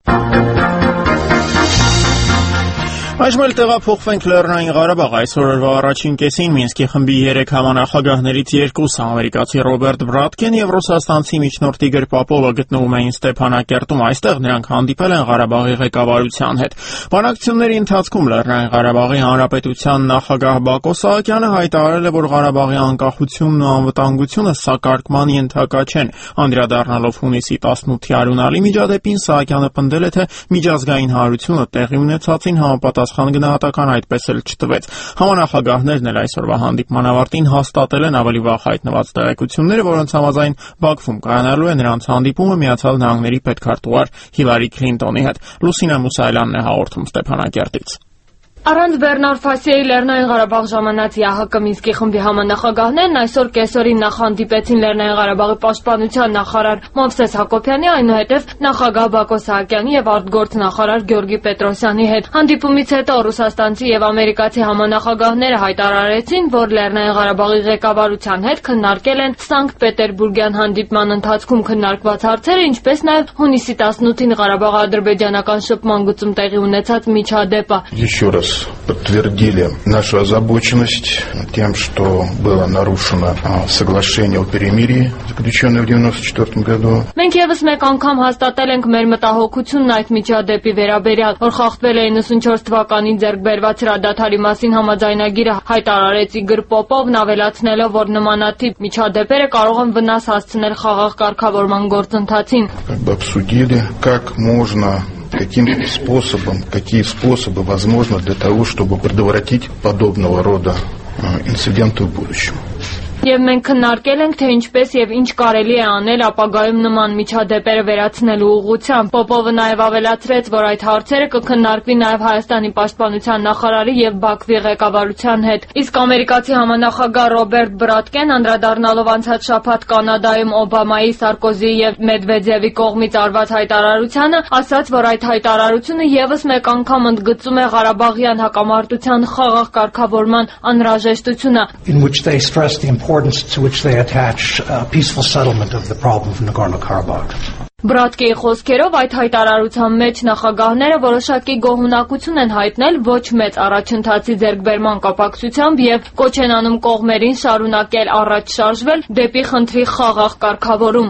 Այժմ էլ տեղափոխվենք Լեռնային Ղարաբաղ։ Այսօր օրվա առաջին կեսին Մինսկի խմբի 3 համանախագահներից երկուսը ամերիկացի Ռոբերտ Բրատկեն եւ ռուսաստանցի միջնորդ Իգոր Պոպովը գտնվում էին Ստեփանակերտում։ Այստեղ նրանք հանդիպել են Ղարաբաղի ղեկավարության հետ։ Բանակցությունների ընթացքում Լեռնային Ղարաբաղի Հանրապետության նախագահ Բակո Սահակյանը հայտարարել է, որ Ղարաբաղի անկախությունն ու անվտանգությունը սակարկման ենթակա չեն։ Անդրադառնալով հունիսի 18-ի արյունալի միջադեպին, Սահակյանը պնդել է, թե միջազգային հանրությունը տեղի ունեցածին համապատասխան գնահատական այդպես էլ չտվեց։ Համանախագահներն էլ այսօրվա հանդիպման ավարտին հաստատել են ավելի վաղ հայտնված տեղեկությունները, որոնց համաձայն Բաքվում կայանալու է նրանց հանդիպումը Միացյալ Նահանգների պետքարտուղար Հիլարի Քլինտոնի հետ։ Լուսինե Մուսայելյանն է հաղորդում Ստեփանակերտից։ Առանց Բեռնար Ֆասիեի Լեռնային Ղարաբաղ ժամանած ՀՀԿ Մինսկի խմբի համանախագահներն այսօր կեսօրին նախահանդիպեցին Լեռնային Ղարաբաղի պաշտպանության նախարար Մովսես Հակոբյանի, այնուհետև նախագահ Բակո Սահակյանի եւ արտգործնախարար Գյորգի Պետրոսյանի հետ։ Հանդիպումից հետո ռուսաստանցի եւ ամերիկացի համանախագահները հայտարարեցին, որ Լեռնային Ղարաբաղի ղեկավարության հետ քննարկել են Սանկտ Պետերբուրգյան հանդիպման ընթացքում քննարկված հարցերը, ինչպես նաեւ հունիսի 18-ին Ղարաբաղ-ադրբեջանական շփման գծում տեղի ունեցած միջադեպը։ Подтвердили нашу озабоченность тем, что было нарушено соглашение о перемирии, заключенное в 1994 году. Մենք եւս մեկ անգամ հաստատել ենք մեր մտահոգությունն այդ միջադեպի վերաբերյալ, որ խախտվել է 94 թվականին ձեռք բերված հրադադարի մասին համաձայնագիրը, հայտարարեց Իգոր Պոպովն, ավելացնելով, որ նմանատիպ միջադեպերը կարող են վնաս հասցնել խաղաղ կարգավորման գործընթացին։ Обсудили, как можно, какие способы возможны для того, чтобы предотвратить подобного рода инциденты в будущем. Եվ մենք քննարկել ենք, թե ինչպես եւ ինչ կարելի է անել ապագայում նման միջադեպերը վերացնելու ուղղությամբ։ Պոպովը նաեւ ավելացրեց, որ այդ հարցերը կքննարկվի նաեւ Հայաստանի պաշտպանության նախարարի եւ Բաքվի ղեկավարության հետ։ Իսկ ամերիկացի համանախագահ Ռոբերտ Բրատկեն, անդրադառնալով անցած շաբաթ Կանադայում Օբամայի, Սարկոզիի եւ Մեդվեդևի կողմից արված հայտարարությանը, ասաց, որ այդ հայտարարությունը եւս մեկ անգամ ընդգծում է Ղարաբաղյան հակամարտության խաղաղ կարգավորման անհրաժեշտությունը, to which they attach peaceful settlement of the problem of Nagorno-Karabakh. Բրատկեի խոսքերով այդ հայտարարության մեջ նախագահները որոշակի գոհունակություն են հայտնել ոչ մեծ առաջընթացի ձեռքբերման կապակցությամբ եւ կոչ են անում կողմերին շարունակել առաջ շարժվել դեպի խնդրի խաղաղ կարգավորում։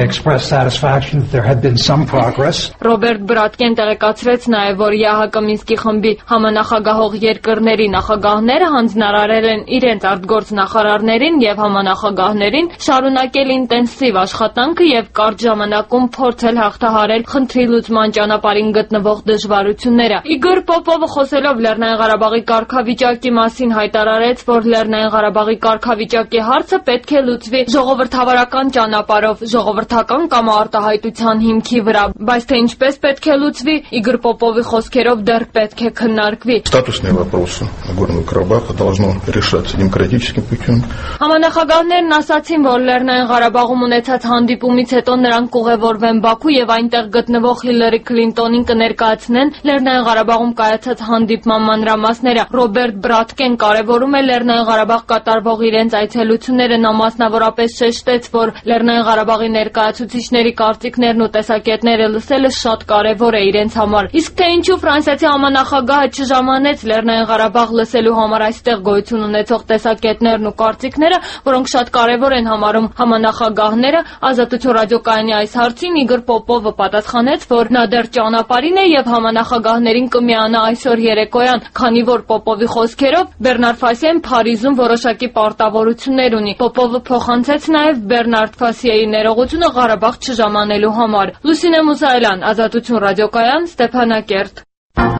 Ռոբերտ Բրատկեն տեղեկացրեց նաեւ, որ ՀՀԿ Մինսկի խմբի համանախագահող երկրների նախագահները հանձնարարել են իրենց արտգործնախարարներին եւ համանախագահներին շարունակել ինտենսիվ աշխատանքը եւ կարճ ժամանակում փորձել հաղթահարել խնդրի լուծման ճանապարհին գտնվող դժվարությունները։ Իգոր Պոպովը խոսելով Լեռնային Ղարաբաղի կարգավիճակի մասին հայտարարեց, որ Լեռնային Ղարաբաղի կարգավիճակի հարցը պետք է լուծվի ժողովրդավարական ճանապարհով, ժողովրդական կամ արտահայտության հիմքի վրա, բայց թե ինչպես պետք է լուծվի, Իգոր Պոպովի խոսքերով դեռ պետք է քննարկվի։ Статусные вопросы Нагорного Карабаха должно решаться демократическим путем. Համանախագահներն ասացին, որ Լեռնային Ղարաբաղում ունեցած հանդիպումից հետո նրանք կուղևորվեն Բաքու եւ այնտեղ գտնվող Հիլարի Քլինտոնին կներկայացնեն Լեռնային Ղարաբաղում կայացած հանդիպման մանրամասները։ Ռոբերտ Բրատկեն կարևորում է Լեռնային Ղարաբաղ կատարվող իրենց այցելությունները, նա մասնավորապես շեշտեց, որ Լեռնային Ղարաբաղի ներկայացուցիչների կարծիքներն ու տեսակետները լսելը շատ կարևոր է իրենց համար։ Իսկ թե ինչու ֆրանսիացի համանախագահը չժամանեց Լեռնային Ղարաբաղ լսելու համար այստեղ գոյություն ունեցող տեսակետներն ու կարծիքները, որոնք շատ կարևոր են համարում համանախագահները, Ազատություն ռադիոկայանի այս հարցին Իգոր Պոպովը պատասխանեց, որ նա դեռ ճանապարհին է եւ համանախագահներին կմիանա այսօր երեկոյան, քանի որ Պոպովի խոսքերով Բեռնար Ֆասիեն Փարիզում որոշակի պարտավորություններ ունի։ Պոպովը փոխանցեց նաեւ Բեռնարդ Ֆասիեի ներողությունը Ղարաբաղ չժամանելու համար։ Լուսինե Մուսայելյան, Ազատություն ռադիոկայան, Ստեփանակերտ։